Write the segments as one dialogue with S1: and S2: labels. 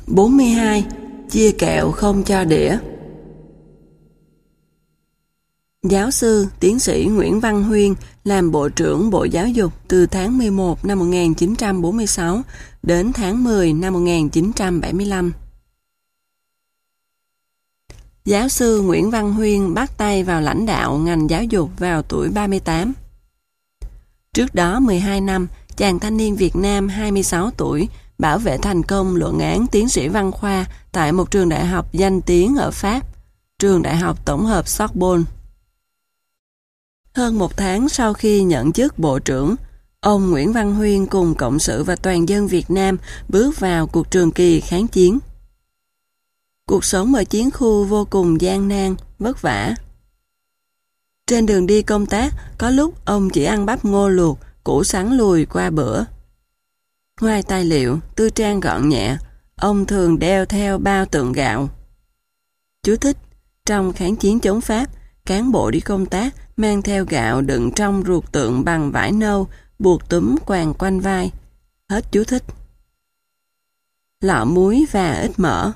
S1: 42. Chia kẹo không cho đĩa. Giáo sư, tiến sĩ Nguyễn Văn Huyên làm Bộ trưởng Bộ Giáo dục từ tháng 11 năm 1946 đến tháng 10 năm 1975. Giáo sư Nguyễn Văn Huyên bắt tay vào lãnh đạo ngành giáo dục vào tuổi 38. Trước đó 12 năm, chàng thanh niên Việt Nam 26 tuổi bảo vệ thành công luận án tiến sĩ văn khoa tại một trường đại học danh tiếng ở Pháp, trường đại học tổng hợp Sorbonne. Hơn một tháng sau khi nhận chức Bộ trưởng, ông Nguyễn Văn Huyên cùng cộng sự và toàn dân Việt Nam bước vào cuộc trường kỳ kháng chiến. Cuộc sống ở chiến khu vô cùng gian nan, vất vả. Trên đường đi công tác, có lúc ông chỉ ăn bắp ngô luộc, củ sắn lùi qua bữa. Ngoài tài liệu, tư trang gọn nhẹ, ông thường đeo theo bao tượng gạo. Chú thích: trong kháng chiến chống Pháp, cán bộ đi công tác mang theo gạo đựng trong ruột tượng bằng vải nâu, buộc túm quàng quanh vai. Hết chú thích. Lọ muối và ít mỡ.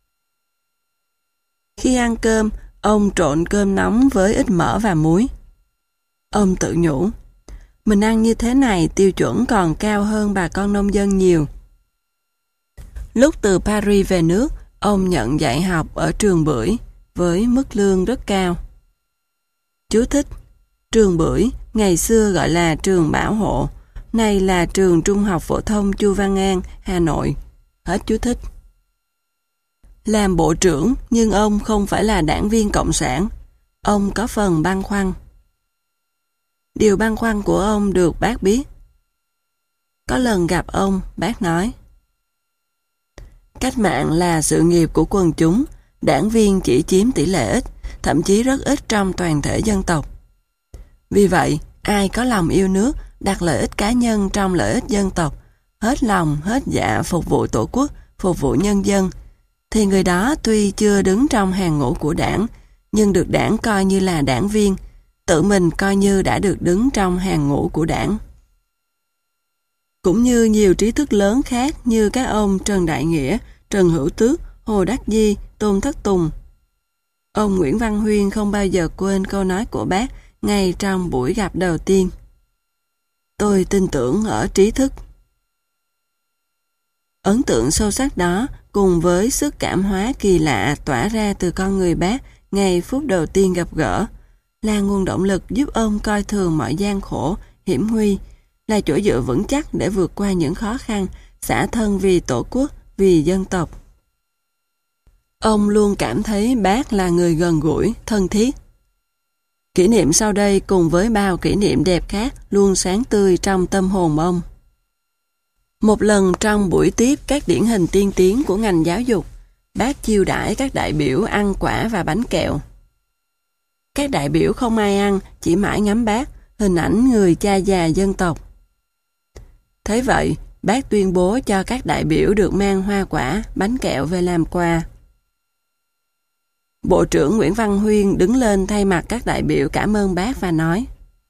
S1: Khi ăn cơm, ông trộn cơm nóng với ít mỡ và muối. Ông tự nhủ, mình ăn như thế này tiêu chuẩn còn cao hơn bà con nông dân nhiều. Lúc từ Paris về nước, ông nhận dạy học ở trường Bưởi với mức lương rất cao. Chú thích: trường Bưởi ngày xưa gọi là trường Bảo Hộ, nay là trường Trung học phổ thông Chu Văn An, Hà Nội. Hết chú thích. Làm bộ trưởng nhưng ông không phải là đảng viên cộng sản. Ông có phần băn khoăn. Điều băn khoăn của ông được bác biết. Có lần gặp ông, bác nói: cách mạng là sự nghiệp của quần chúng, đảng viên chỉ chiếm tỷ lệ ít, thậm chí rất ít trong toàn thể dân tộc. Vì vậy, ai có lòng yêu nước, đặt lợi ích cá nhân trong lợi ích dân tộc, hết lòng, hết dạ phục vụ tổ quốc, phục vụ nhân dân, thì người đó tuy chưa đứng trong hàng ngũ của đảng, nhưng được đảng coi như là đảng viên, tự mình coi như đã được đứng trong hàng ngũ của đảng. Cũng như nhiều trí thức lớn khác như các ông Trần Đại Nghĩa, Trần Hữu Tước, Hồ Đắc Di, Tôn Thất Tùng. Ông Nguyễn Văn Huyên không bao giờ quên câu nói của bác ngay trong buổi gặp đầu tiên: tôi tin tưởng ở trí thức. Ấn tượng sâu sắc đó cùng với sức cảm hóa kỳ lạ tỏa ra từ con người bác ngay phút đầu tiên gặp gỡ là nguồn động lực giúp ông coi thường mọi gian khổ, hiểm nguy, là chỗ dựa vững chắc để vượt qua những khó khăn, xả thân vì tổ quốc, vì dân tộc. Ông luôn cảm thấy bác là người gần gũi, thân thiết. Kỷ niệm sau đây cùng với bao kỷ niệm đẹp khác luôn sáng tươi trong tâm hồn ông. Một lần trong buổi tiếp các điển hình tiên tiến của ngành giáo dục, bác chiêu đãi các đại biểu ăn quả và bánh kẹo. Các đại biểu không ai ăn, chỉ mãi ngắm bác, hình ảnh người cha già dân tộc. Thế vậy, bác tuyên bố cho các đại biểu được mang hoa quả, bánh kẹo về làm quà. Bộ trưởng Nguyễn Văn Huyên đứng lên thay mặt các đại biểu cảm ơn bác và nói: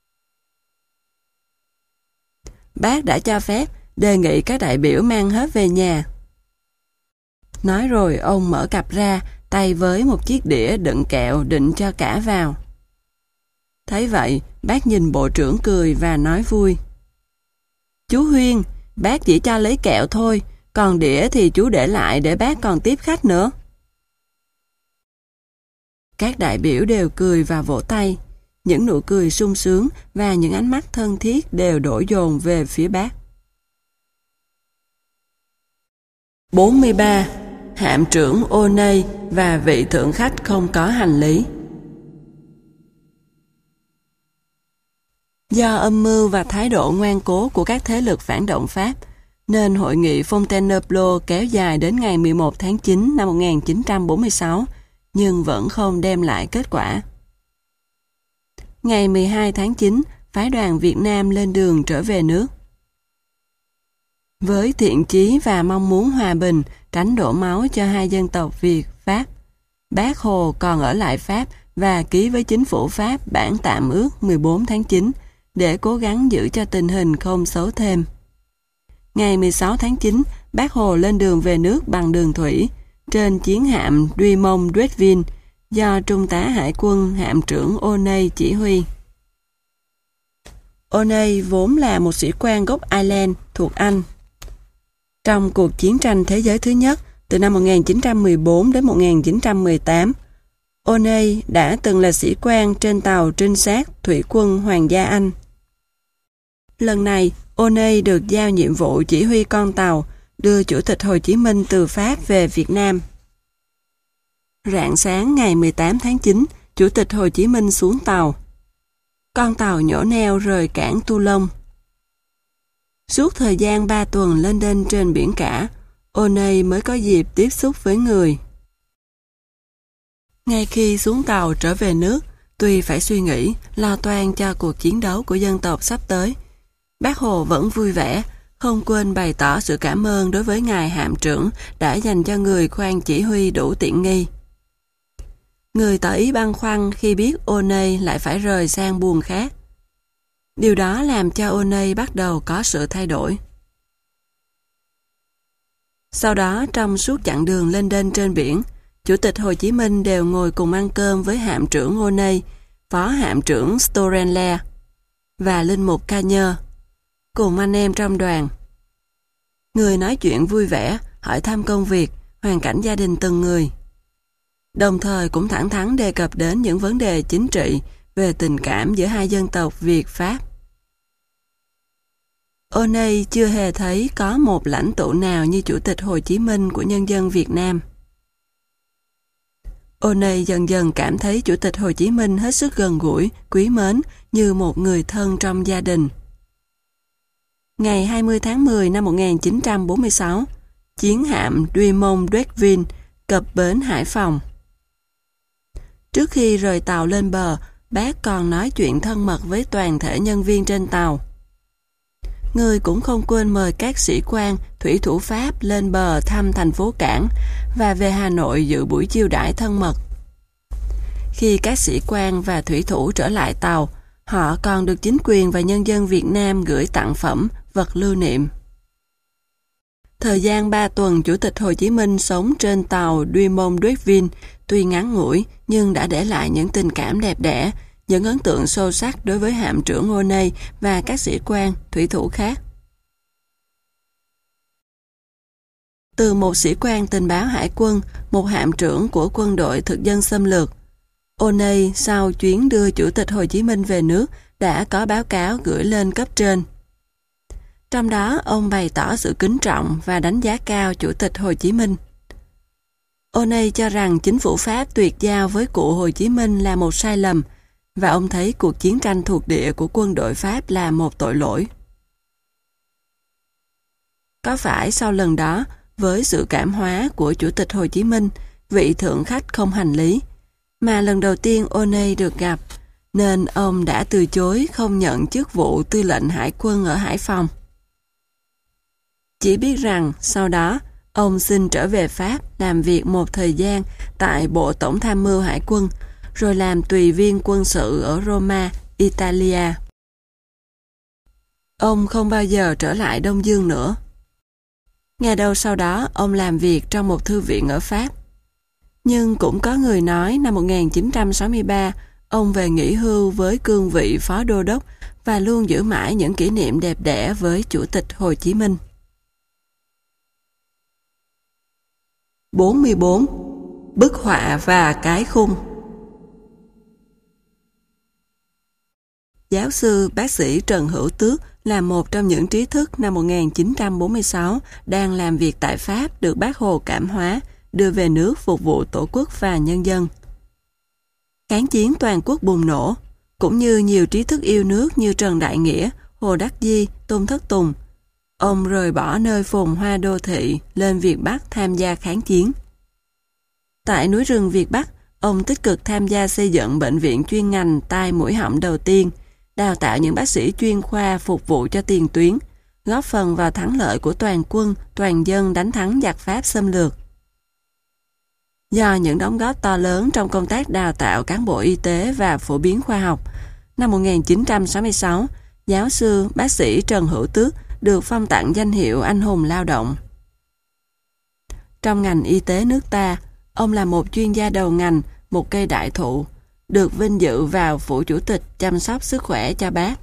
S1: bác đã cho phép, đề nghị các đại biểu mang hết về nhà. Nói rồi ông mở cặp ra, tay với một chiếc đĩa đựng kẹo định cho cả vào. Thấy vậy, bác nhìn bộ trưởng cười và nói vui: chú Huyên, bác chỉ cho lấy kẹo thôi, còn đĩa thì chú để lại để bác còn tiếp khách nữa. Các đại biểu đều cười và vỗ tay. Những nụ cười sung sướng và những ánh mắt thân thiết đều đổ dồn về phía bác. 43. Hạm trưởng O'Neill và vị thượng khách không có hành lý. Do âm mưu và thái độ ngoan cố của các thế lực phản động Pháp, nên hội nghị Fontainebleau kéo dài đến ngày 11 tháng 9 năm 1946, nhưng vẫn không đem lại kết quả. Ngày 12 tháng 9, phái đoàn Việt Nam lên đường trở về nước. Với thiện chí và mong muốn hòa bình, tránh đổ máu cho hai dân tộc Việt, Pháp, bác Hồ còn ở lại Pháp và ký với chính phủ Pháp bản tạm ước 14 tháng 9 để cố gắng giữ cho tình hình không xấu thêm. Ngày 16 tháng 9, Bác Hồ lên đường về nước bằng đường thủy trên chiến hạm Duymont d'Urville do Trung tá Hải quân hạm trưởng O'Neill chỉ huy. O'Neill vốn là một sĩ quan gốc Ireland thuộc Anh. Trong cuộc chiến tranh thế giới thứ nhất từ năm 1914 đến 1918, O'Neill đã từng là sĩ quan trên tàu trinh sát thủy quân Hoàng gia Anh. Lần này, O'Neill được giao nhiệm vụ chỉ huy con tàu đưa Chủ tịch Hồ Chí Minh từ Pháp về Việt Nam. Rạng sáng ngày 18 tháng 9, Chủ tịch Hồ Chí Minh xuống tàu. Con tàu nhổ neo rời cảng Toulon. Suốt thời gian 3 tuần lênh đênh trên biển cả, O'Neill mới có dịp tiếp xúc với người. Ngay khi xuống tàu trở về nước, tuy phải suy nghĩ, lo toan cho cuộc chiến đấu của dân tộc sắp tới, Bác Hồ vẫn vui vẻ, không quên bày tỏ sự cảm ơn đối với ngài hạm trưởng đã dành cho người khoang chỉ huy đủ tiện nghi. Người tỏ ý băn khoăn khi biết O'Neill lại phải rời sang buồng khác. Điều đó làm cho O'Neill bắt đầu có sự thay đổi. Sau đó, trong suốt chặng đường lênh đênh trên biển, Chủ tịch Hồ Chí Minh đều ngồi cùng ăn cơm với hạm trưởng O'Neill, phó hạm trưởng Storenleer và linh mục Ca Nhơ, cùng anh em trong đoàn. Người nói chuyện vui vẻ, hỏi thăm công việc, hoàn cảnh gia đình từng người. Đồng thời cũng thẳng thắn đề cập đến những vấn đề chính trị về tình cảm giữa hai dân tộc Việt-Pháp. O'Neill chưa hề thấy có một lãnh tụ nào như Chủ tịch Hồ Chí Minh của nhân dân Việt Nam. O'Neill dần dần cảm thấy Chủ tịch Hồ Chí Minh hết sức gần gũi, quý mến như một người thân trong gia đình. Ngày 20 tháng 10 năm 1946, chiến hạm Duymont d'Urville cập bến Hải Phòng. Trước khi rời tàu lên bờ, bác còn nói chuyện thân mật với toàn thể nhân viên trên tàu. Người cũng không quên mời các sĩ quan, thủy thủ Pháp lên bờ thăm thành phố cảng và về Hà Nội dự buổi chiêu đãi thân mật. Khi các sĩ quan và thủy thủ trở lại tàu, họ còn được chính quyền và nhân dân Việt Nam gửi tặng phẩm, vật lưu niệm. Thời gian 3 tuần Chủ tịch Hồ Chí Minh sống trên tàu Duymont d'Urville tuy ngắn ngủi nhưng đã để lại những tình cảm đẹp đẽ, những ấn tượng sâu sắc đối với hạm trưởng O'Neill và các sĩ quan, thủy thủ khác. Từ một sĩ quan tình báo hải quân, một hạm trưởng của quân đội thực dân xâm lược, O'Neill sau chuyến đưa Chủ tịch Hồ Chí Minh về nước đã có báo cáo gửi lên cấp trên. Trong đó, ông bày tỏ sự kính trọng và đánh giá cao Chủ tịch Hồ Chí Minh. O'Neill cho rằng chính phủ Pháp tuyệt giao với cụ Hồ Chí Minh là một sai lầm, và ông thấy cuộc chiến tranh thuộc địa của quân đội Pháp là một tội lỗi. Có phải sau lần đó, với sự cảm hóa của Chủ tịch Hồ Chí Minh, vị thượng khách không hành lý, mà lần đầu tiên O'Neill được gặp, nên ông đã từ chối không nhận chức vụ tư lệnh hải quân ở Hải Phòng. Chỉ biết rằng sau đó, ông xin trở về Pháp làm việc một thời gian tại Bộ Tổng tham mưu Hải quân, rồi làm tùy viên quân sự ở Roma, Italia. Ông không bao giờ trở lại Đông Dương nữa. Ngày đầu sau đó, ông làm việc trong một thư viện ở Pháp. Nhưng cũng có người nói năm 1963, ông về nghỉ hưu với cương vị phó đô đốc và luôn giữ mãi những kỷ niệm đẹp đẽ với Chủ tịch Hồ Chí Minh. 44. Bức họa và cái khung. Giáo sư bác sĩ Trần Hữu Tước là một trong những trí thức năm 1946 đang làm việc tại Pháp được Bác Hồ cảm hóa, đưa về nước phục vụ Tổ quốc và nhân dân. Kháng chiến toàn quốc bùng nổ, cũng như nhiều trí thức yêu nước như Trần Đại Nghĩa, Hồ Đắc Di, Tôn Thất Tùng. Ông rời bỏ nơi phồn hoa đô thị lên Việt Bắc tham gia kháng chiến. Tại núi rừng Việt Bắc, ông tích cực tham gia xây dựng bệnh viện chuyên ngành tai mũi họng đầu tiên, đào tạo những bác sĩ chuyên khoa phục vụ cho tiền tuyến, góp phần vào thắng lợi của toàn quân, toàn dân đánh thắng giặc Pháp xâm lược. Do những đóng góp to lớn trong công tác đào tạo cán bộ y tế và phổ biến khoa học, năm 1966, giáo sư bác sĩ Trần Hữu Tước được phong tặng danh hiệu Anh hùng lao động. Trong ngành y tế nước ta, ông là một chuyên gia đầu ngành, một cây đại thụ, được vinh dự vào phủ chủ tịch chăm sóc sức khỏe cho Bác.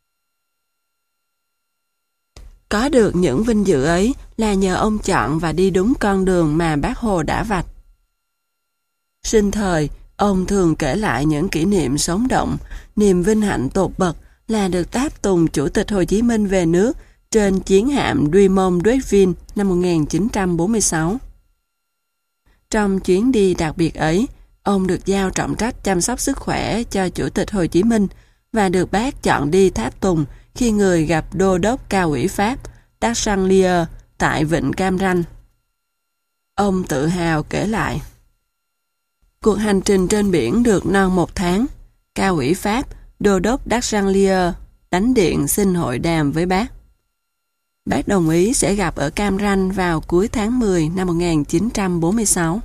S1: Có được những vinh dự ấy là nhờ ông chọn và đi đúng con đường mà Bác Hồ đã vạch. Sinh thời, ông thường kể lại những kỷ niệm sống động, niềm vinh hạnh tột bậc là được tháp tùng Chủ tịch Hồ Chí Minh về nước trên chiến hạm Duymont d'Urville năm 1946. Trong chuyến đi đặc biệt ấy, ông được giao trọng trách chăm sóc sức khỏe cho Chủ tịch Hồ Chí Minh và được Bác chọn đi tháp tùng khi người gặp đô đốc cao ủy Pháp Deschamps tại vịnh Cam Ranh. Ông tự hào kể lại: cuộc hành trình trên biển được non 1 tháng. Cao ủy Pháp, đô đốc Deschamps đánh điện xin hội đàm với Bác. Bác đồng ý sẽ gặp ở Cam Ranh vào cuối tháng 10 năm 1946.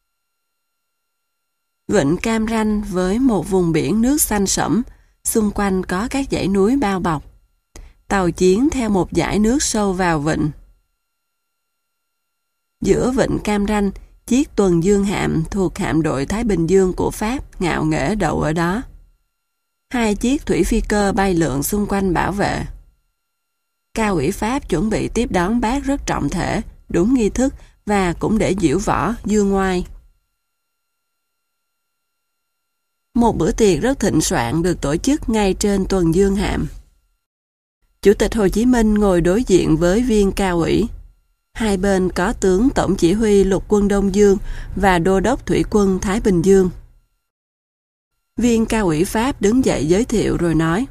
S1: Vịnh Cam Ranh với một vùng biển nước xanh sẫm, xung quanh có các dãy núi bao bọc. Tàu chiến theo một dải nước sâu vào vịnh. Giữa vịnh Cam Ranh, chiếc tuần dương hạm thuộc hạm đội Thái Bình Dương của Pháp ngạo nghễ đậu ở đó. 2 chiếc thủy phi cơ bay lượn xung quanh bảo vệ. Cao ủy Pháp chuẩn bị tiếp đón Bác rất trọng thể, đúng nghi thức và cũng để diễu võ, dương ngoai. Một bữa tiệc rất thịnh soạn được tổ chức ngay trên tuần dương hạm. Chủ tịch Hồ Chí Minh ngồi đối diện với viên cao ủy. Hai bên có tướng Tổng chỉ huy Lục quân Đông Dương và Đô đốc Thủy quân Thái Bình Dương. Viên cao ủy Pháp đứng dậy giới thiệu rồi nói: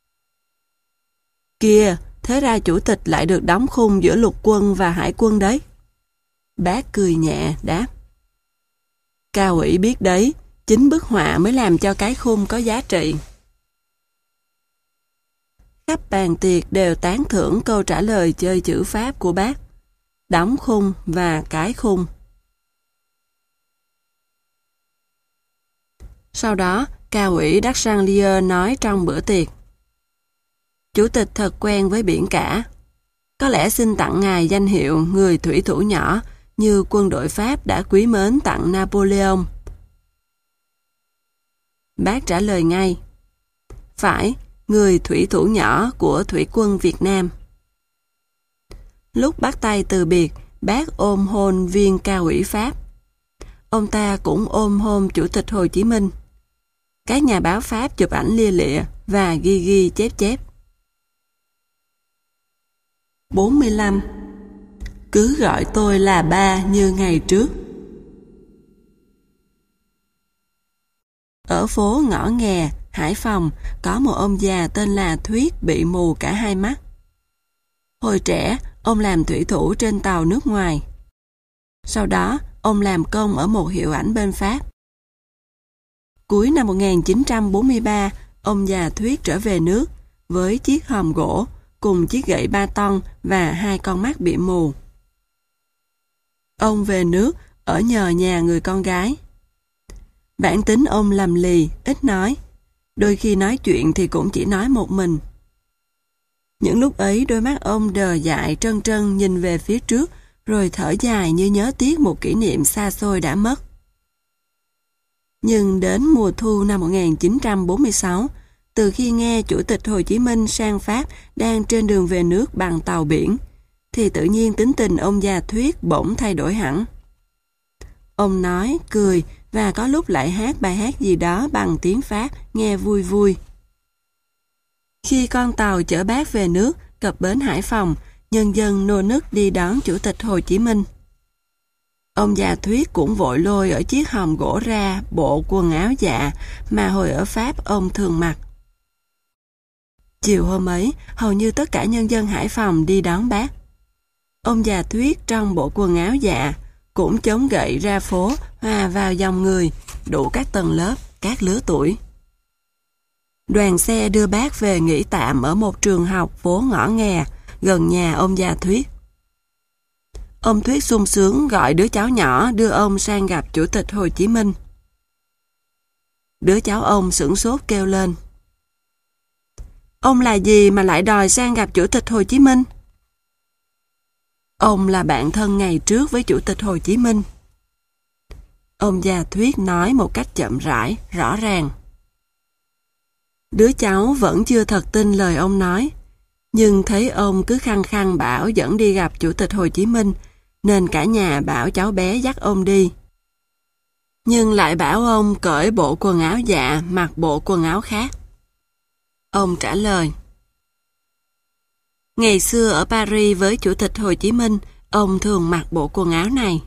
S1: "Kìa, thế ra chủ tịch lại được đóng khung giữa lục quân và hải quân đấy." Bác cười nhẹ đáp: "Cao ủy biết đấy, chính bức họa mới làm cho cái khung có giá trị." Khắp bàn tiệc đều tán thưởng câu trả lời chơi chữ Pháp của Bác: đóng khung và cái khung. Sau đó, cao ủy Deschamps nói trong bữa tiệc: "Chủ tịch thật quen với biển cả. Có lẽ xin tặng ngài danh hiệu người thủy thủ nhỏ như quân đội Pháp đã quý mến tặng Napoleon." Bác trả lời ngay: "Phải, người thủy thủ nhỏ của thủy quân Việt Nam." Lúc bắt tay từ biệt, Bác ôm hôn viên cao ủy Pháp. Ông ta cũng ôm hôn Chủ tịch Hồ Chí Minh. Các nhà báo Pháp chụp ảnh lia lịa và ghi chép chép. 45. Cứ gọi tôi là ba như ngày trước. Ở phố Ngõ Nghè, Hải Phòng, có một ông già tên là Thuyết bị mù cả hai mắt. Hồi trẻ, ông làm thủy thủ trên tàu nước ngoài. Sau đó, ông làm công ở một hiệu ảnh bên Pháp. Cuối năm 1943, ông già Thuyết trở về nước với chiếc hòm gỗ, cùng chiếc gậy 3 ton và 2 con mắt bị mù. Ông về nước ở nhờ nhà người con gái. Bản tính ông lầm lì, ít nói. Đôi khi nói chuyện thì cũng chỉ nói một mình. Những lúc ấy đôi mắt ông đờ dại trân trân nhìn về phía trước, rồi thở dài như nhớ tiếc một kỷ niệm xa xôi đã mất. Nhưng đến mùa thu năm 1946, từ khi nghe Chủ tịch Hồ Chí Minh sang Pháp đang trên đường về nước bằng tàu biển, thì tự nhiên tính tình ông già Thuyết bỗng thay đổi hẳn. Ông nói, cười và có lúc lại hát bài hát gì đó bằng tiếng Pháp nghe vui vui. Khi con tàu chở Bác về nước cập bến Hải Phòng, nhân dân nô nức đi đón Chủ tịch Hồ Chí Minh. Ông già Thuyết cũng vội lôi ở chiếc hòm gỗ ra bộ quần áo dạ mà hồi ở Pháp ông thường mặc. Chiều hôm ấy, hầu như tất cả nhân dân Hải Phòng đi đón Bác. Ông già Thuyết trong bộ quần áo dạ cũng chống gậy ra phố hòa vào dòng người, đủ các tầng lớp, các lứa tuổi. Đoàn xe đưa Bác về nghỉ tạm ở một trường học phố Ngõ Nghè, gần nhà ông già Thuyết. Ông Thuyết sung sướng gọi đứa cháu nhỏ đưa ông sang gặp Chủ tịch Hồ Chí Minh. Đứa cháu ông sửng sốt kêu lên: "Ông là gì mà lại đòi sang gặp Chủ tịch Hồ Chí Minh?" Ông là bạn thân ngày trước với Chủ tịch Hồ Chí Minh. Ông già Thuyết nói một cách chậm rãi, rõ ràng. Đứa cháu vẫn chưa thật tin lời ông nói, nhưng thấy ông cứ khăng khăng bảo dẫn đi gặp Chủ tịch Hồ Chí Minh, nên cả nhà bảo cháu bé dắt ông đi. Nhưng lại bảo ông cởi bộ quần áo dạ, mặc bộ quần áo khác. Ông trả lời. Ngày xưa ở Paris với Chủ tịch Hồ Chí Minh, ông thường mặc bộ quần áo này.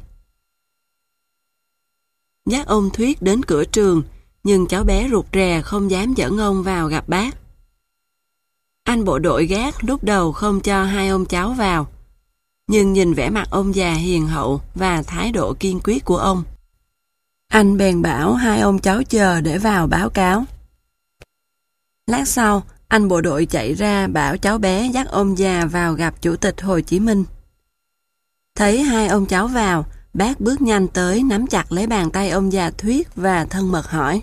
S1: Dắt ông Thuyết đến cửa trường, nhưng cháu bé rụt rè không dám dẫn ông vào gặp bác. Anh bộ đội gác lúc đầu không cho hai ông cháu vào, nhưng nhìn vẻ mặt ông già hiền hậu và thái độ kiên quyết của ông, anh bèn bảo hai ông cháu chờ để vào báo cáo. Lát sau, anh bộ đội chạy ra bảo cháu bé dắt ông già vào gặp Chủ tịch Hồ Chí Minh. Thấy hai ông cháu vào, bác bước nhanh tới nắm chặt lấy bàn tay ông già Thuyết và thân mật hỏi.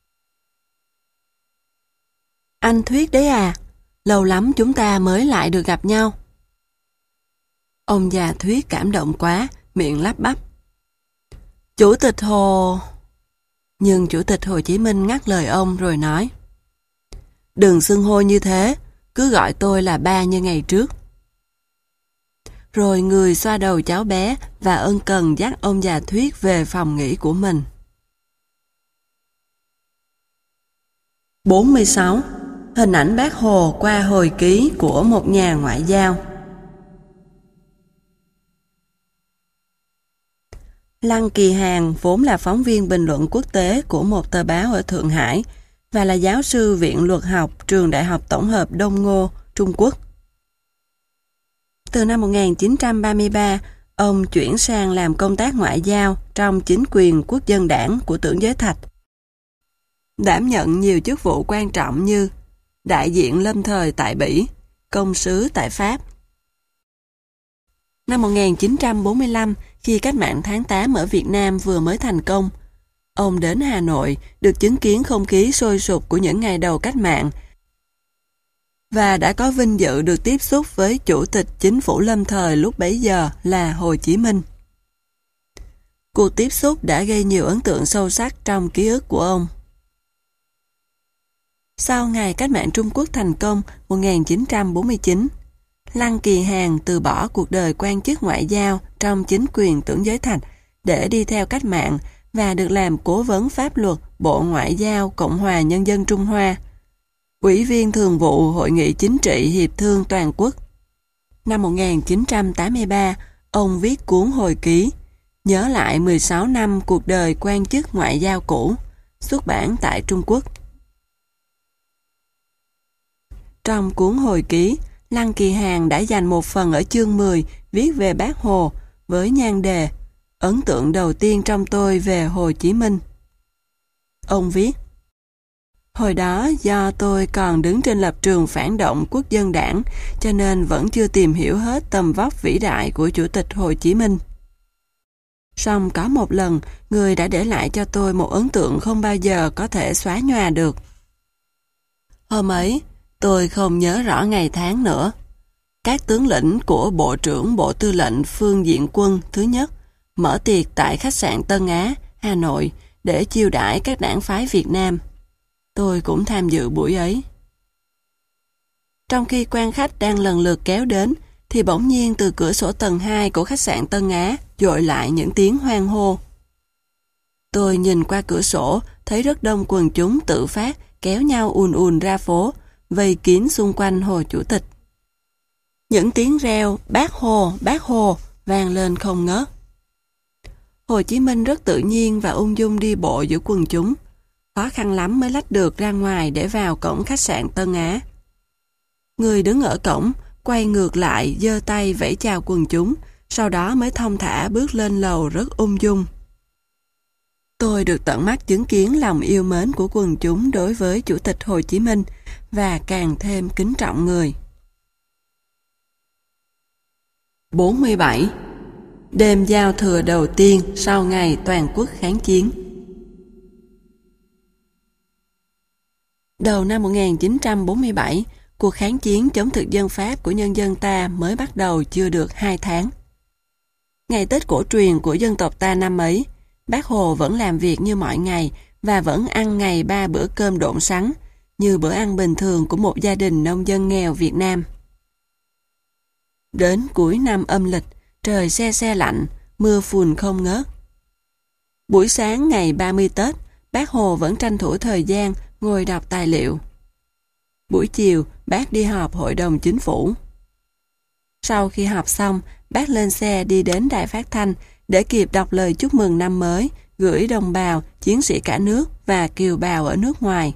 S1: Anh Thuyết đấy à, lâu lắm chúng ta mới lại được gặp nhau. Ông già Thuyết cảm động quá, miệng lắp bắp. Chủ tịch Hồ... Nhưng Chủ tịch Hồ Chí Minh ngắt lời ông rồi nói. Đừng xưng hô như thế, cứ gọi tôi là ba như ngày trước. Rồi người xoa đầu cháu bé và ân cần dắt ông già Thuyết về phòng nghỉ của mình. 46. Hình ảnh Bác Hồ qua hồi ký của một nhà ngoại giao. Lăng Kỳ Hàn vốn là phóng viên bình luận quốc tế của một tờ báo ở Thượng Hải và là giáo sư viện luật học trường Đại học Tổng hợp Đông Ngô, Trung Quốc. Từ năm 1933, ông chuyển sang làm công tác ngoại giao trong chính quyền quốc dân đảng của Tưởng Giới Thạch. Đảm nhận nhiều chức vụ quan trọng như đại diện lâm thời tại Bỉ, công sứ tại Pháp. Năm 1945, khi cách mạng tháng 8 ở Việt Nam vừa mới thành công, ông đến Hà Nội được chứng kiến không khí sôi sục của những ngày đầu cách mạng và đã có vinh dự được tiếp xúc với Chủ tịch Chính phủ lâm thời lúc bấy giờ là Hồ Chí Minh. Cuộc tiếp xúc đã gây nhiều ấn tượng sâu sắc trong ký ức của ông. Sau ngày cách mạng Trung Quốc thành công 1949, Lăng Kỳ Hàn từ bỏ cuộc đời quan chức ngoại giao trong chính quyền Tưởng Giới Thạch để đi theo cách mạng và được làm cố vấn pháp luật Bộ Ngoại giao Cộng hòa Nhân dân Trung Hoa, Ủy viên Thường vụ Hội nghị Chính trị Hiệp thương Toàn quốc. Năm 1983, ông viết cuốn hồi ký nhớ lại 16 năm cuộc đời quan chức ngoại giao cũ, xuất bản tại Trung Quốc. Trong cuốn hồi ký, Lăng Kỳ Hàn đã dành một phần ở chương 10 viết về Bác Hồ với nhan đề Ấn tượng đầu tiên trong tôi về Hồ Chí Minh. Ông viết: Hồi đó do tôi còn đứng trên lập trường phản động quốc dân đảng cho nên vẫn chưa tìm hiểu hết tầm vóc vĩ đại của Chủ tịch Hồ Chí Minh. Song có một lần, người đã để lại cho tôi một ấn tượng không bao giờ có thể xóa nhòa được. Hôm ấy, tôi không nhớ rõ ngày tháng nữa. Các tướng lĩnh của Bộ trưởng Bộ Tư lệnh Phương Diện Quân thứ nhất mở tiệc tại khách sạn Tân Á, Hà Nội để chiêu đãi các đảng phái Việt Nam. Tôi cũng tham dự buổi ấy. Trong khi quan khách đang lần lượt kéo đến, thì bỗng nhiên từ cửa sổ tầng 2 của khách sạn Tân Á dội lại những tiếng hoan hô. Tôi nhìn qua cửa sổ, thấy rất đông quần chúng tự phát kéo nhau ùn ùn ra phố, vây kín xung quanh Hồ Chủ tịch. Những tiếng reo bác Hồ vang lên không ngớt. Hồ Chí Minh rất tự nhiên và ung dung đi bộ giữa quần chúng. Khó khăn lắm mới lách được ra ngoài để vào cổng khách sạn Tân Á. Người đứng ở cổng quay ngược lại giơ tay vẫy chào quần chúng, sau đó mới thong thả bước lên lầu rất ung dung. Tôi được tận mắt chứng kiến lòng yêu mến của quần chúng đối với Chủ tịch Hồ Chí Minh và càng thêm kính trọng người. 47. Đêm giao thừa đầu tiên sau ngày toàn quốc kháng chiến. Đầu năm 1947, cuộc kháng chiến chống thực dân Pháp của nhân dân ta mới bắt đầu chưa được 2 tháng. Ngày Tết cổ truyền của dân tộc ta năm ấy, Bác Hồ vẫn làm việc như mọi ngày và vẫn ăn ngày 3 bữa cơm độn sắn, như bữa ăn bình thường của một gia đình nông dân nghèo Việt Nam. Đến cuối năm âm lịch, trời se se lạnh, mưa phùn không ngớt. Buổi sáng ngày 30 Tết, Bác Hồ vẫn tranh thủ thời gian ngồi đọc tài liệu. Buổi chiều, bác đi họp Hội đồng Chính phủ. Sau khi họp xong, bác lên xe đi đến đài phát thanh để kịp đọc lời chúc mừng năm mới, gửi đồng bào, chiến sĩ cả nước và kiều bào ở nước ngoài.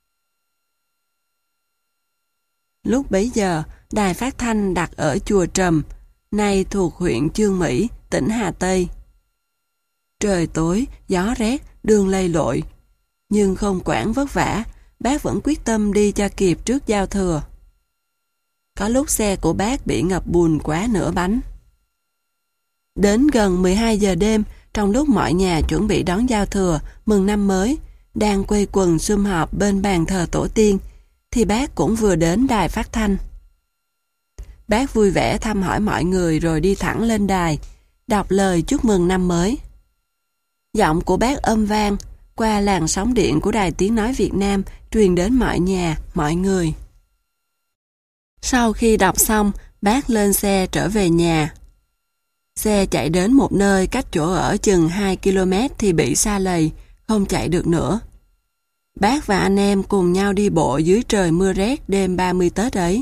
S1: Lúc bấy giờ, đài phát thanh đặt ở chùa Trầm, nay thuộc huyện Chương Mỹ, tỉnh Hà Tây. Trời tối, gió rét, đường lầy lội. Nhưng không quản vất vả, bác vẫn quyết tâm đi cho kịp trước giao thừa. Có lúc xe của bác bị ngập bùn quá nửa bánh. Đến gần 12 giờ đêm, trong lúc mọi nhà chuẩn bị đón giao thừa, mừng năm mới, đang quây quần sum họp bên bàn thờ tổ tiên, thì bác cũng vừa đến đài phát thanh. Bác vui vẻ thăm hỏi mọi người rồi đi thẳng lên đài, đọc lời chúc mừng năm mới. Giọng của bác âm vang, qua làn sóng điện của Đài Tiếng Nói Việt Nam truyền đến mọi nhà, mọi người. Sau khi đọc xong, bác lên xe trở về nhà. Xe chạy đến một nơi cách chỗ ở chừng 2 km thì bị sa lầy, không chạy được nữa. Bác và anh em cùng nhau đi bộ dưới trời mưa rét đêm 30 Tết ấy.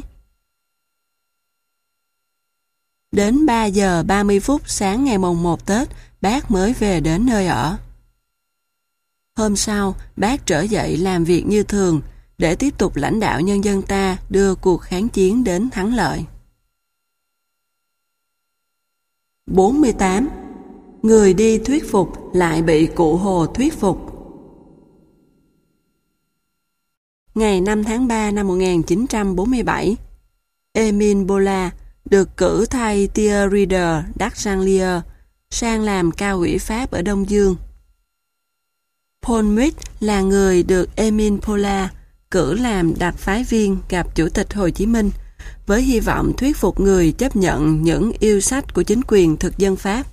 S1: Đến 3 giờ 30 phút sáng ngày mùng 1 Tết, bác mới về đến nơi ở. Hôm sau, bác trở dậy làm việc như thường để tiếp tục lãnh đạo nhân dân ta đưa cuộc kháng chiến đến thắng lợi. 48. Người đi thuyết phục lại bị cụ Hồ thuyết phục. Ngày 5 tháng 3 năm 1947, Emile Bola được cử thay Thierry de Darchanlier sang làm cao ủy Pháp ở Đông Dương. Paul Muit là người được Emile Bola cử làm đặc phái viên gặp Chủ tịch Hồ Chí Minh với hy vọng thuyết phục người chấp nhận những yêu sách của chính quyền thực dân Pháp.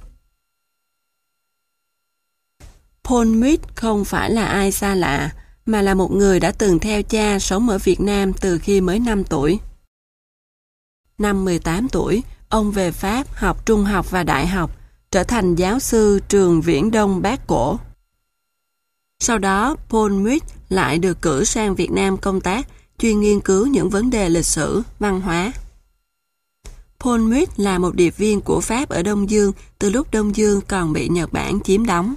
S1: Paul Muit không phải là ai xa lạ, mà là một người đã từng theo cha sống ở Việt Nam từ khi mới 5 tuổi. Năm 18 tuổi, ông về Pháp học trung học và đại học, trở thành giáo sư trường Viễn Đông Bác Cổ. Sau đó, Paul Muit lại được cử sang Việt Nam công tác, chuyên nghiên cứu những vấn đề lịch sử, văn hóa. Paul Muit là một điệp viên của Pháp ở Đông Dương từ lúc Đông Dương còn bị Nhật Bản chiếm đóng.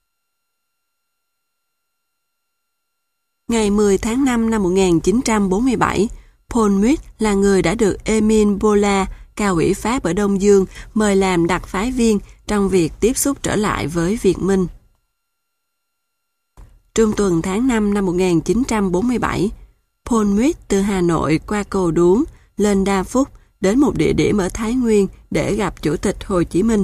S1: Ngày 10 tháng 5 năm 1947, Paul Muit là người đã được Emile Bola, cao ủy Pháp ở Đông Dương, mời làm đặc phái viên trong việc tiếp xúc trở lại với Việt Minh. Trung tuần tháng 5 năm 1947, Paul Muit từ Hà Nội qua Cầu Đuống, lên Đa Phúc, đến một địa điểm ở Thái Nguyên để gặp Chủ tịch Hồ Chí Minh.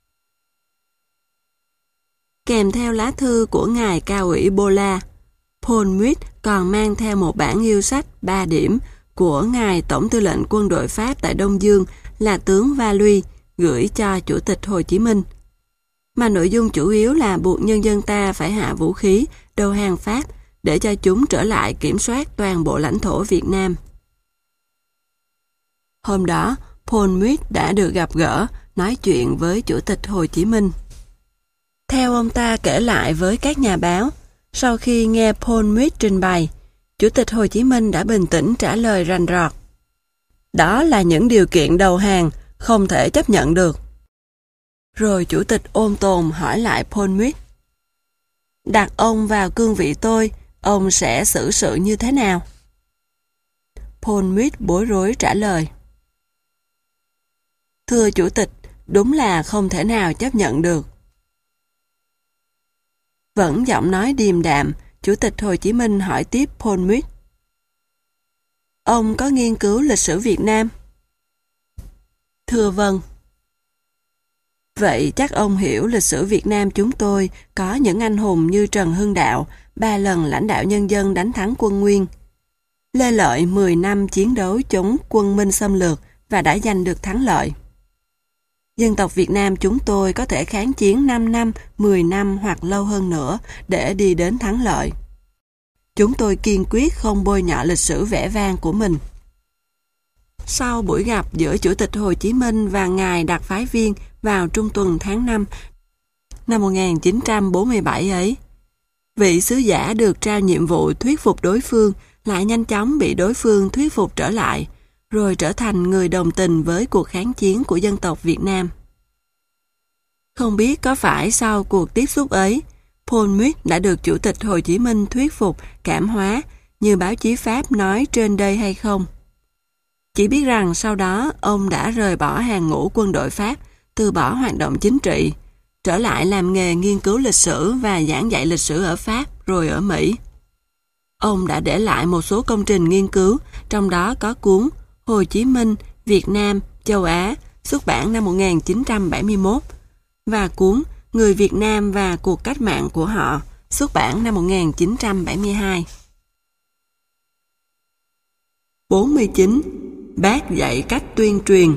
S1: Kèm theo lá thư của ngài cao ủy Bola, Paul Muit còn mang theo một bản yêu sách 3 điểm của ngài Tổng tư lệnh quân đội Pháp tại Đông Dương là tướng Valois gửi cho Chủ tịch Hồ Chí Minh, mà nội dung chủ yếu là buộc nhân dân ta phải hạ vũ khí, đầu hàng Pháp để cho chúng trở lại kiểm soát toàn bộ lãnh thổ Việt Nam. Hôm đó, Paul Muit đã được gặp gỡ, nói chuyện với Chủ tịch Hồ Chí Minh. Theo ông ta kể lại với các nhà báo, sau khi nghe Paul Muit trình bày, Chủ tịch Hồ Chí Minh đã bình tĩnh trả lời rành rọt. Đó là những điều kiện đầu hàng, không thể chấp nhận được. Rồi Chủ tịch ôn tồn hỏi lại Paul Muit. Đặt ông vào cương vị tôi, ông sẽ xử sự như thế nào? Paul Muit bối rối trả lời. Thưa Chủ tịch, đúng là không thể nào chấp nhận được. Vẫn giọng nói điềm đạm, Chủ tịch Hồ Chí Minh hỏi tiếp Paul Muit. Ông có nghiên cứu lịch sử Việt Nam? Thưa vâng. Vậy chắc ông hiểu lịch sử Việt Nam chúng tôi có những anh hùng như Trần Hưng Đạo, 3 lần lãnh đạo nhân dân đánh thắng quân Nguyên. Lê Lợi 10 năm chiến đấu chống quân Minh xâm lược và đã giành được thắng lợi. Dân tộc Việt Nam chúng tôi có thể kháng chiến 5 năm, 10 năm hoặc lâu hơn nữa để đi đến thắng lợi. Chúng tôi kiên quyết không bôi nhọ lịch sử vẻ vang của mình. Sau buổi gặp giữa Chủ tịch Hồ Chí Minh và Ngài đặc phái viên vào trung tuần tháng 5 năm 1947 ấy, vị sứ giả được trao nhiệm vụ thuyết phục đối phương lại nhanh chóng bị đối phương thuyết phục trở lại, rồi trở thành người đồng tình với cuộc kháng chiến của dân tộc Việt Nam. Không biết có phải sau cuộc tiếp xúc ấy, Paul Muet đã được Chủ tịch Hồ Chí Minh thuyết phục, cảm hóa như báo chí Pháp nói trên đây hay không? Chỉ biết rằng sau đó ông đã rời bỏ hàng ngũ quân đội Pháp, từ bỏ hoạt động chính trị, trở lại làm nghề nghiên cứu lịch sử và giảng dạy lịch sử ở Pháp rồi ở Mỹ. Ông đã để lại một số công trình nghiên cứu, trong đó có cuốn Hồ Chí Minh, Việt Nam, Châu Á, xuất bản năm 1971, và cuốn Người Việt Nam và cuộc cách mạng của họ, xuất bản năm 1972. 49. Bác dạy cách tuyên truyền.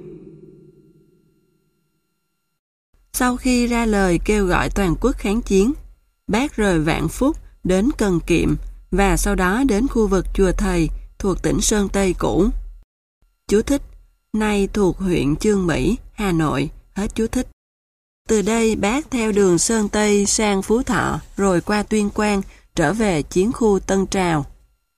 S1: Sau khi ra lời kêu gọi toàn quốc kháng chiến, Bác rời Vạn Phúc đến Cần Kiệm và sau đó đến khu vực Chùa Thầy thuộc tỉnh Sơn Tây cũ. Chú thích: nay thuộc huyện Chương Mỹ, Hà Nội. Hết chú thích. Từ đây Bác theo đường Sơn Tây sang Phú Thọ rồi qua Tuyên Quang trở về chiến khu Tân Trào.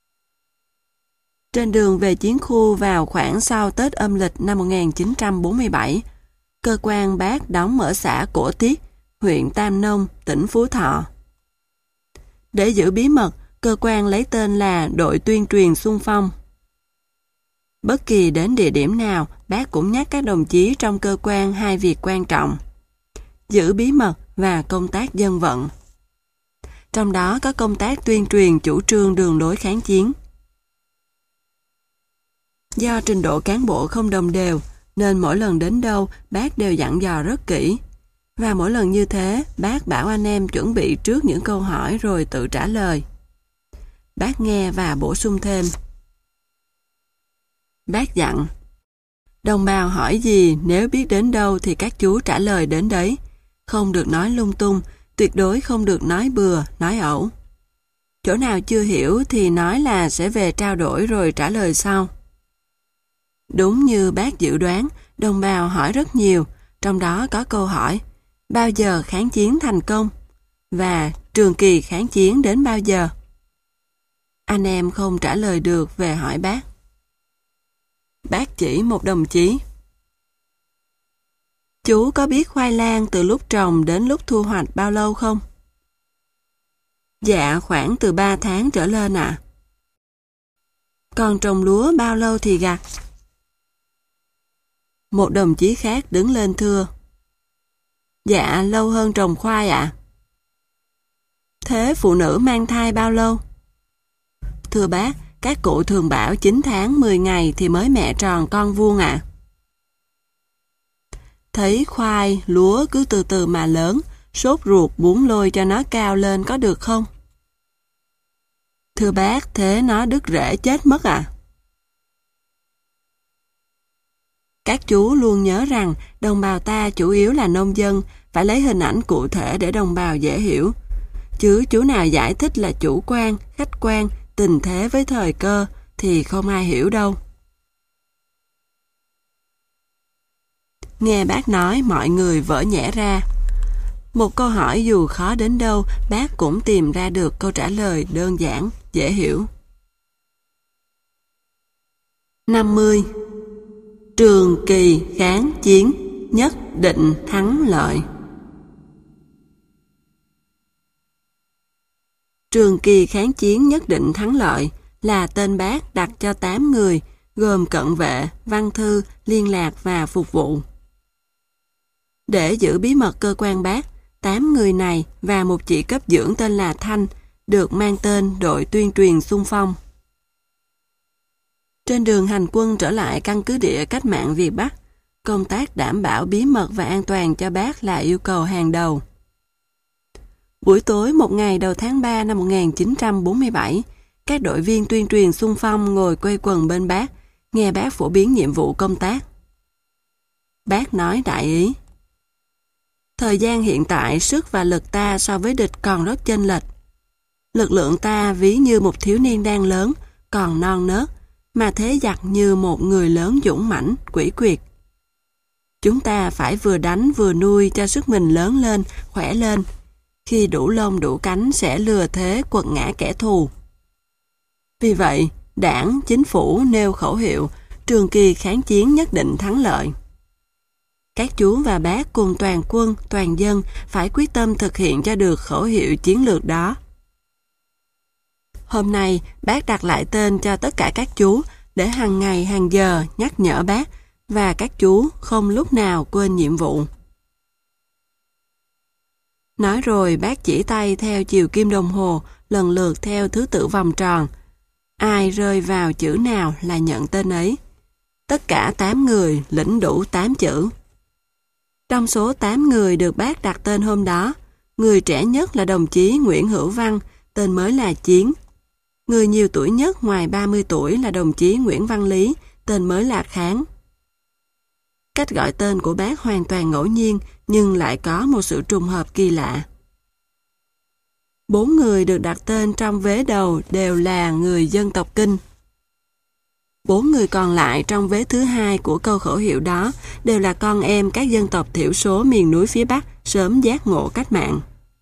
S1: Trên đường về chiến khu vào khoảng sau Tết âm lịch năm 1947, cơ quan Bác đóng ở xã Cổ Tiết, huyện Tam Nông, tỉnh Phú Thọ. Để giữ bí mật, cơ quan lấy tên là Đội Tuyên truyền Xung phong. Bất kỳ đến địa điểm nào, Bác cũng nhắc các đồng chí trong cơ quan hai việc quan trọng: giữ bí mật và công tác dân vận. Trong đó có công tác tuyên truyền chủ trương đường lối kháng chiến. Do trình độ cán bộ không đồng đều, nên mỗi lần đến đâu, Bác đều dặn dò rất kỹ. Và mỗi lần như thế, Bác bảo anh em chuẩn bị trước những câu hỏi rồi tự trả lời. Bác nghe và bổ sung thêm. Bác dặn: đồng bào hỏi gì, nếu biết đến đâu thì các chú trả lời đến đấy. Không được nói lung tung, tuyệt đối không được nói bừa, nói ẩu. Chỗ nào chưa hiểu thì nói là sẽ về trao đổi rồi trả lời sau. Đúng như Bác dự đoán, đồng bào hỏi rất nhiều, trong đó có câu hỏi: bao giờ kháng chiến thành công? Và trường kỳ kháng chiến đến bao giờ? Anh em không trả lời được về hỏi Bác. Bác chỉ một đồng chí: chú có biết khoai lang từ lúc trồng đến lúc thu hoạch bao lâu không? Dạ, khoảng từ 3 tháng trở lên ạ. Còn trồng lúa bao lâu thì gặt? Một đồng chí khác đứng lên thưa: dạ, lâu hơn trồng khoai ạ. Thế phụ nữ mang thai bao lâu? Thưa bác, các cụ thường bảo 9 tháng 10 ngày thì mới mẹ tròn con vuông ạ. Thấy khoai, lúa cứ từ từ mà lớn, sốt ruột muốn lôi cho nó cao lên có được không? Thưa bác, thế nó đứt rễ chết mất à? Các chú luôn nhớ rằng đồng bào ta chủ yếu là nông dân, phải lấy hình ảnh cụ thể để đồng bào dễ hiểu. Chứ chú nào giải thích là chủ quan, khách quan, tình thế với thời cơ thì không ai hiểu đâu. Nghe bác nói mọi người vỡ nhẽ ra. Một câu hỏi dù khó đến đâu, bác cũng tìm ra được câu trả lời đơn giản, dễ hiểu. 50. Trường kỳ kháng chiến nhất định thắng lợi. Trường kỳ kháng chiến nhất định thắng lợi là tên bác đặt cho 8 người, gồm cận vệ, văn thư, liên lạc và phục vụ. Để giữ bí mật cơ quan bác, 8 người này và một chị cấp dưỡng tên là Thanh được mang tên Đội Tuyên truyền Xung phong. Trên đường hành quân trở lại căn cứ địa cách mạng Việt Bắc, công tác đảm bảo bí mật và an toàn cho bác là yêu cầu hàng đầu. Buổi tối một ngày đầu tháng 3 năm 1947, các đội viên tuyên truyền xung phong ngồi quây quần bên bác, nghe bác phổ biến nhiệm vụ công tác. Bác nói đại ý. Thời gian hiện tại, sức và lực ta so với địch còn rất chênh lệch. Lực lượng ta ví như một thiếu niên đang lớn, còn non nớt, mà thế giặc như một người lớn dũng mãnh, quỷ quyệt. Chúng ta phải vừa đánh vừa nuôi cho sức mình lớn lên, khỏe lên. Khi đủ lông đủ cánh sẽ lừa thế quật ngã kẻ thù. Vì vậy, đảng, chính phủ nêu khẩu hiệu trường kỳ kháng chiến nhất định thắng lợi. Các chú và bác cùng toàn quân, toàn dân phải quyết tâm thực hiện cho được khẩu hiệu chiến lược đó. Hôm nay, bác đặt lại tên cho tất cả các chú để hàng ngày hàng giờ nhắc nhở bác và các chú không lúc nào quên nhiệm vụ. Nói rồi bác chỉ tay theo chiều kim đồng hồ, lần lượt theo thứ tự vòng tròn. Ai rơi vào chữ nào là nhận tên ấy. Tất cả 8 người lĩnh đủ 8 chữ. Trong số 8 người được bác đặt tên hôm đó, người trẻ nhất là đồng chí Nguyễn Hữu Văn, tên mới là Chiến. Người nhiều tuổi nhất ngoài 30 tuổi là đồng chí Nguyễn Văn Lý, tên mới là Kháng. Cách gọi tên của bác hoàn toàn ngẫu nhiên, nhưng lại có một sự trùng hợp kỳ lạ. 4 người được đặt tên trong vế đầu đều là người dân tộc Kinh. 4 người còn lại trong vế thứ hai của câu khẩu hiệu đó đều là con em các dân tộc thiểu số miền núi phía Bắc sớm giác ngộ cách mạng.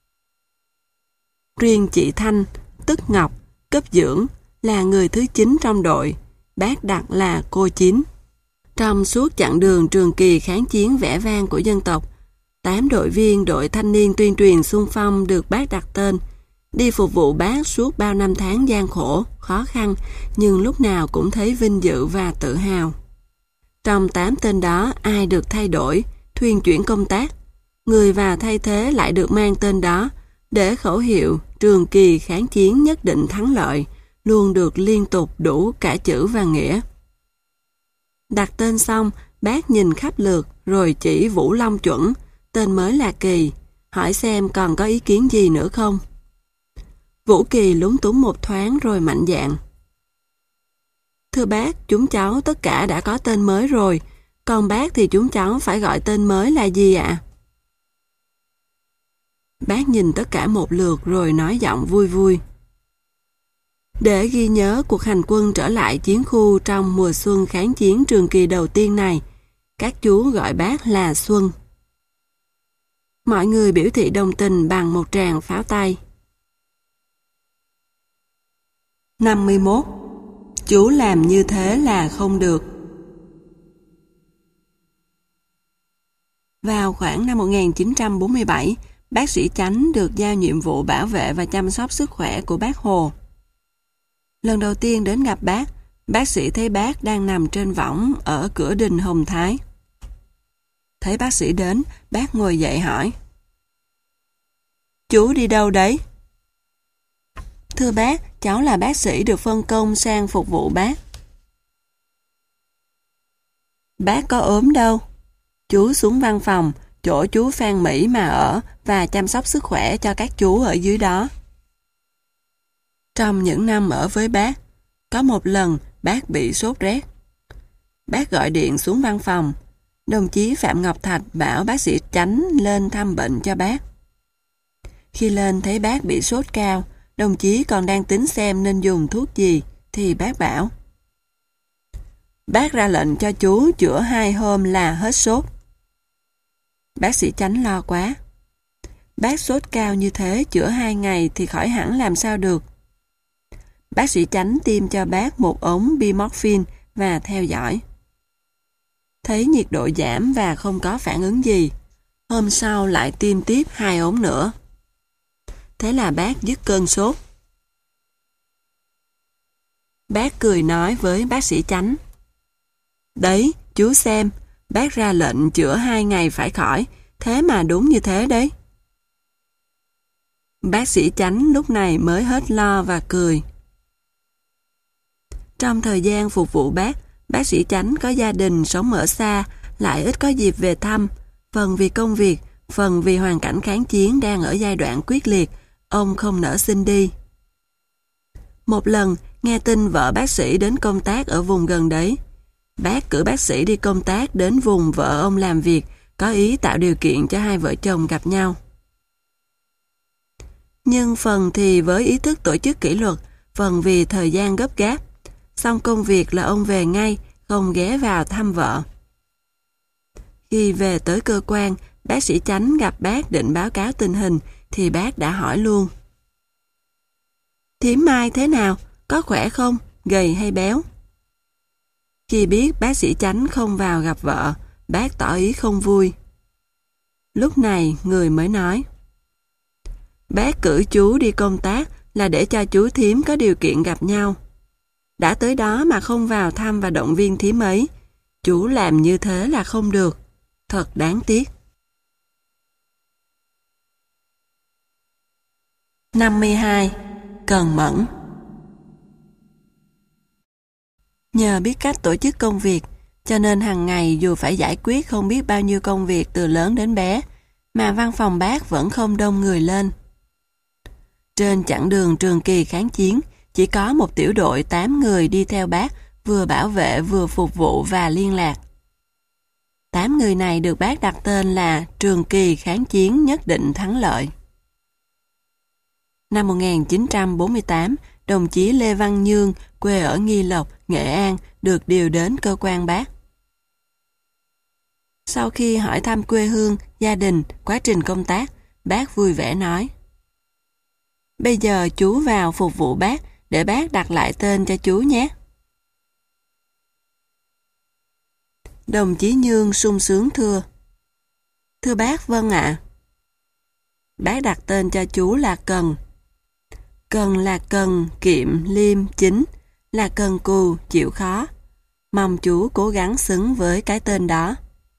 S1: Riêng chị Thanh, tức Ngọc, cấp dưỡng, là người thứ 9 trong đội, bác đặt là cô Chín. Trong suốt chặng đường trường kỳ kháng chiến vẻ vang của dân tộc, 8 đội viên đội thanh niên tuyên truyền xung phong được bác đặt tên, đi phục vụ bác suốt bao năm tháng gian khổ, khó khăn, nhưng lúc nào cũng thấy vinh dự và tự hào. Trong 8 tên đó, ai được thay đổi, thuyên chuyển công tác, người vào thay thế lại được mang tên đó, để khẩu hiệu trường kỳ kháng chiến nhất định thắng lợi, luôn được liên tục đủ cả chữ và nghĩa. Đặt tên xong, bác nhìn khắp lượt rồi chỉ Vũ Long Chuẩn, tên mới là Kỳ, hỏi xem còn có ý kiến gì nữa không. Vũ Kỳ lúng túng một thoáng rồi mạnh dạn. Thưa bác, chúng cháu tất cả đã có tên mới rồi, còn bác thì chúng cháu phải gọi tên mới là gì ạ? Bác nhìn tất cả một lượt rồi nói giọng vui vui. Để ghi nhớ cuộc hành quân trở lại chiến khu trong mùa xuân kháng chiến trường kỳ đầu tiên này, các chú gọi bác là Xuân. Mọi người biểu thị đồng tình bằng một tràng pháo tay. 51. Chú làm như thế là không được. Vào khoảng năm 1947, bác sĩ Chánh được giao nhiệm vụ bảo vệ và chăm sóc sức khỏe của bác Hồ. Lần đầu tiên đến gặp bác sĩ thấy bác đang nằm trên võng ở cửa đình Hồng Thái. Thấy bác sĩ đến, bác ngồi dậy hỏi. Chú đi đâu đấy? Thưa bác, cháu là bác sĩ được phân công sang phục vụ bác. Bác có ốm đâu. Chú xuống văn phòng, chỗ chú Phan Mỹ mà ở và chăm sóc sức khỏe cho các chú ở dưới đó. Trong những năm ở với bác, có một lần bác bị sốt rét. Bác gọi điện xuống văn phòng, đồng chí Phạm Ngọc Thạch bảo bác sĩ Chánh lên thăm bệnh cho bác. Khi lên thấy bác bị sốt cao, đồng chí còn đang tính xem nên dùng thuốc gì, thì bác bảo. Bác ra lệnh cho chú chữa 2 hôm là hết sốt. Bác sĩ Chánh lo quá. Bác sốt cao như thế chữa 2 ngày thì khỏi hẳn làm sao được. Bác sĩ Chánh tiêm cho bác một ống bi-morphine và theo dõi. Thấy nhiệt độ giảm và không có phản ứng gì. Hôm sau lại tiêm tiếp 2 ống nữa. Thế là bác dứt cơn sốt. Bác cười nói với bác sĩ Chánh. Đấy, chú xem, bác ra lệnh chữa 2 ngày phải khỏi, thế mà đúng như thế đấy. Bác sĩ Chánh lúc này mới hết lo và cười. Trong thời gian phục vụ bác sĩ Chánh có gia đình sống ở xa, lại ít có dịp về thăm, phần vì công việc, phần vì hoàn cảnh kháng chiến đang ở giai đoạn quyết liệt, ông không nỡ xin đi. Một lần, nghe tin vợ bác sĩ đến công tác ở vùng gần đấy. Bác cử bác sĩ đi công tác đến vùng vợ ông làm việc, có ý tạo điều kiện cho hai vợ chồng gặp nhau. Nhưng phần thì với ý thức tổ chức kỷ luật, phần vì thời gian gấp gáp. Xong công việc là ông về ngay, không ghé vào thăm vợ. Khi về tới cơ quan, bác sĩ Chánh gặp bác định báo cáo tình hình, thì bác đã hỏi luôn. Thím Mai thế nào? Có khỏe không? Gầy hay béo? Khi biết bác sĩ Chánh không vào gặp vợ, bác tỏ ý không vui. Lúc này người mới nói. Bác cử chú đi công tác là để cho chú thím có điều kiện gặp nhau. Đã tới đó mà không vào thăm và động viên thím ấy, chú làm như thế là không được. Thật đáng tiếc. 52. Cần mẫn. Nhờ biết cách tổ chức công việc, cho nên hàng ngày dù phải giải quyết không biết bao nhiêu công việc từ lớn đến bé, mà văn phòng bác vẫn không đông người lên. Trên chặng đường trường kỳ kháng chiến, chỉ có một tiểu đội 8 người đi theo bác, vừa bảo vệ vừa phục vụ và liên lạc. 8 người này được bác đặt tên là Trường kỳ kháng chiến nhất định thắng lợi. Năm 1948, đồng chí Lê Văn Nhương, quê ở Nghi Lộc, Nghệ An, được điều đến cơ quan bác. Sau khi hỏi thăm quê hương, gia đình, quá trình công tác, bác vui vẻ nói: Bây giờ chú vào phục vụ bác, để bác đặt lại tên cho chú nhé. Đồng chí Nhương sung sướng thưa: Thưa bác, vâng ạ. Bác đặt tên cho chú là Cần. Cần là cần, kiệm, liêm, chính, là cần cù, chịu khó. Mong chú cố gắng xứng với cái tên đó.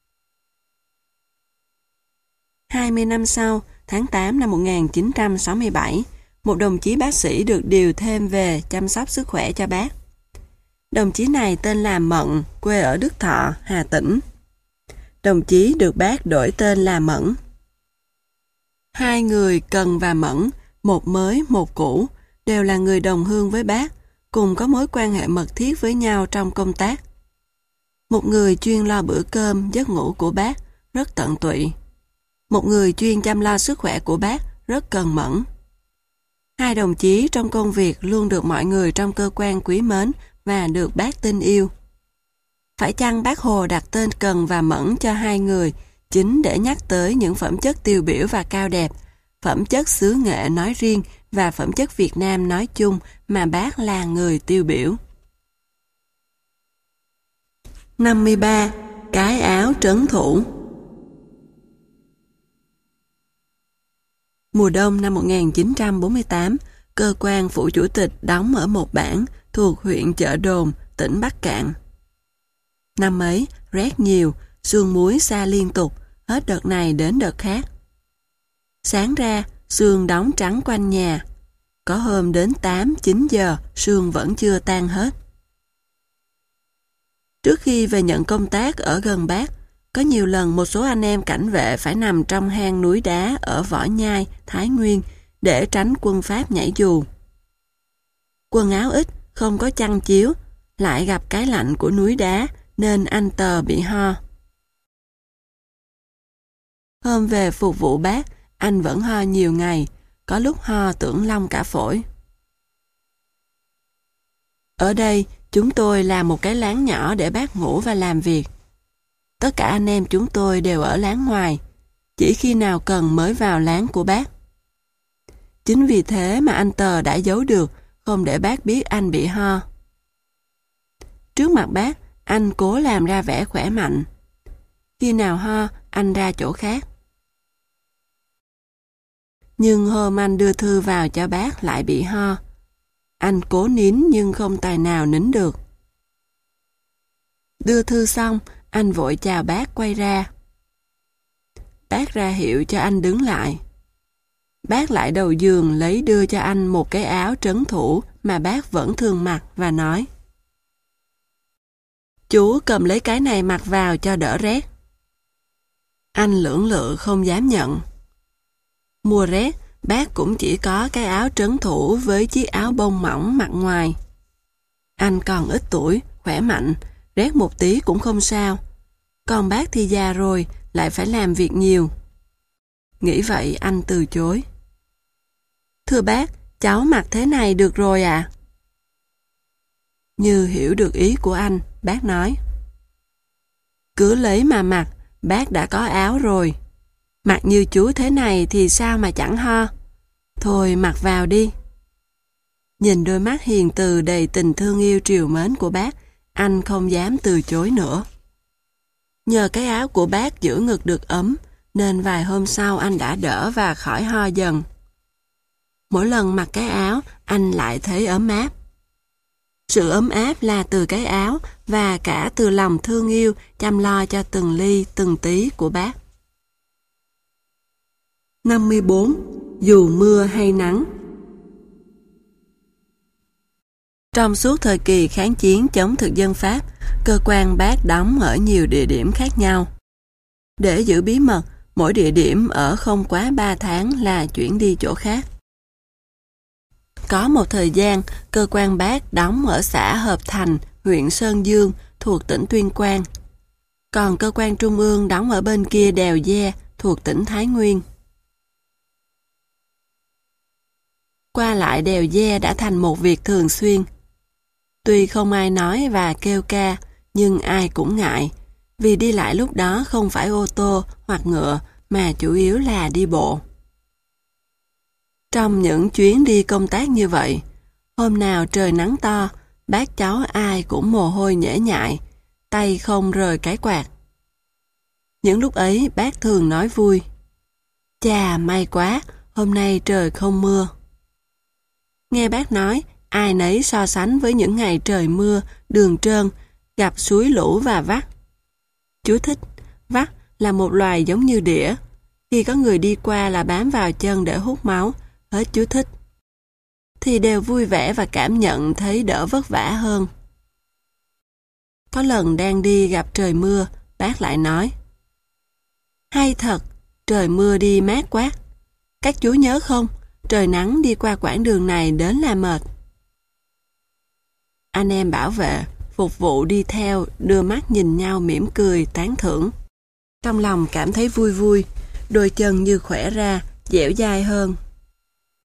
S1: 20 năm sau, tháng 8 năm 1967, một đồng chí bác sĩ được điều thêm về chăm sóc sức khỏe cho bác. Đồng chí này tên là Mận, quê ở Đức Thọ, Hà Tĩnh. Đồng chí được bác đổi tên là Mẫn. Hai người Cần và Mẫn, một mới một cũ, đều là người đồng hương với bác, cùng có mối quan hệ mật thiết với nhau trong công tác. Một người chuyên lo bữa cơm, giấc ngủ của bác, rất tận tụy. Một người chuyên chăm lo sức khỏe của bác, rất cần mẫn. Hai đồng chí trong công việc luôn được mọi người trong cơ quan quý mến và được bác tin yêu. Phải chăng bác Hồ đặt tên Cần và Mẫn cho hai người chính để nhắc tới những phẩm chất tiêu biểu và cao đẹp, phẩm chất xứ Nghệ nói riêng và phẩm chất Việt Nam nói chung mà bác là người tiêu biểu. 53. Cái áo trấn thủ. Mùa đông năm 1948, cơ quan phủ chủ tịch đóng ở một bản thuộc huyện Chợ Đồn, tỉnh Bắc Kạn. Năm ấy, rét nhiều, sương muối xa liên tục, hết đợt này đến đợt khác. Sáng ra, sương đóng trắng quanh nhà. Có hôm đến 8-9 giờ, sương vẫn chưa tan hết. Trước khi về nhận công tác ở gần bác, có nhiều lần một số anh em cảnh vệ phải nằm trong hang núi đá ở Võ Nhai, Thái Nguyên để tránh quân Pháp nhảy dù. Quần áo ít, không có chăn chiếu, lại gặp cái lạnh của núi đá nên anh Tờ bị ho. Hôm về phục vụ bác, anh vẫn ho nhiều ngày, có lúc ho tưởng long cả phổi. Ở đây, chúng tôi làm một cái lán nhỏ để bác ngủ và làm việc. Tất cả anh em chúng tôi đều ở lán ngoài, chỉ khi nào cần mới vào lán của bác. Chính vì thế mà anh Tờ đã giấu được, không để bác biết anh bị ho. Trước mặt bác, anh cố làm ra vẻ khỏe mạnh. Khi nào ho, anh ra chỗ khác. Nhưng hôm anh đưa thư vào cho bác lại bị ho. Anh cố nín nhưng không tài nào nín được. Đưa thư xong, anh vội chào bác quay ra. Bác ra hiệu cho anh đứng lại. Bác lại đầu giường lấy đưa cho anh một cái áo trấn thủ mà bác vẫn thường mặc và nói: Chú cầm lấy cái này mặc vào cho đỡ rét. Anh lưỡng lự không dám nhận. Mùa rét, bác cũng chỉ có cái áo trấn thủ với chiếc áo bông mỏng mặc ngoài. Anh còn ít tuổi, khỏe mạnh, rét một tí cũng không sao. Còn bác thì già rồi, lại phải làm việc nhiều. Nghĩ vậy anh từ chối. Thưa bác, cháu mặc thế này được rồi ạ. Như hiểu được ý của anh, bác nói. Cứ lấy mà mặc, bác đã có áo rồi. Mặc như chú thế này thì sao mà chẳng ho. Thôi mặc vào đi. Nhìn đôi mắt hiền từ đầy tình thương yêu trìu mến của bác, anh không dám từ chối nữa. Nhờ cái áo của bác giữ ngực được ấm, nên vài hôm sau anh đã đỡ và khỏi ho dần. Mỗi lần mặc cái áo, anh lại thấy ấm áp. Sự ấm áp là từ cái áo và cả từ lòng thương yêu chăm lo cho từng ly từng tí của bác. 54. Dù mưa hay nắng. Trong suốt thời kỳ kháng chiến chống thực dân Pháp, cơ quan bác đóng ở nhiều địa điểm khác nhau. Để giữ bí mật, mỗi địa điểm ở không quá 3 tháng là chuyển đi chỗ khác. Có một thời gian, cơ quan bác đóng ở xã Hợp Thành, huyện Sơn Dương, thuộc tỉnh Tuyên Quang. Còn cơ quan trung ương đóng ở bên kia đèo Ge, thuộc tỉnh Thái Nguyên. Qua lại đèo Ge đã thành một việc thường xuyên. Tuy không ai nói và kêu ca, nhưng ai cũng ngại, vì đi lại lúc đó không phải ô tô hoặc ngựa, mà chủ yếu là đi bộ. Trong những chuyến đi công tác như vậy, hôm nào trời nắng to, bác cháu ai cũng mồ hôi nhễ nhại, tay không rời cái quạt. Những lúc ấy bác thường nói vui, chà may quá, hôm nay trời không mưa. Nghe bác nói, ai nấy so sánh với những ngày trời mưa, đường trơn, gặp suối lũ và vắt. Chú thích, vắt là một loài giống như đỉa. Khi có người đi qua là bám vào chân để hút máu, hết chú thích. Thì đều vui vẻ và cảm nhận thấy đỡ vất vả hơn. Có lần đang đi gặp trời mưa, bác lại nói, hay thật, trời mưa đi mát quá. Các chú nhớ không, trời nắng đi qua quãng đường này đến là mệt. Anh em bảo vệ, phục vụ đi theo, đưa mắt nhìn nhau mỉm cười, tán thưởng. Trong lòng cảm thấy vui vui, đôi chân như khỏe ra, dẻo dai hơn.